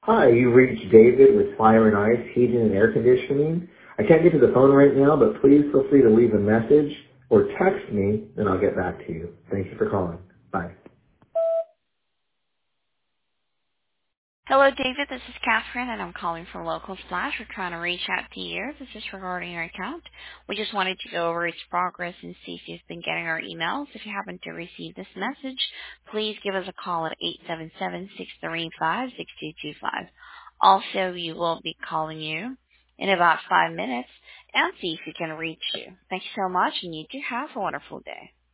Hi, you reached David with Fire and Ice Heating and Air Conditioning. I can't get to the phone right now, but please feel free to leave a message or text me, and I'll get back to you. Thank you for calling. Bye. Hello, David. This is Catherine, and I'm calling from Local Splash. We're trying to reach out to you. This is regarding your account. We just wanted to go over its progress and see if you've been getting our emails. If you happen to receive this message, please give us a call at 877-635-6225. Also, we will be calling you in about 5 minutes and see if we can reach you. Thank you so much, and you do have a wonderful day.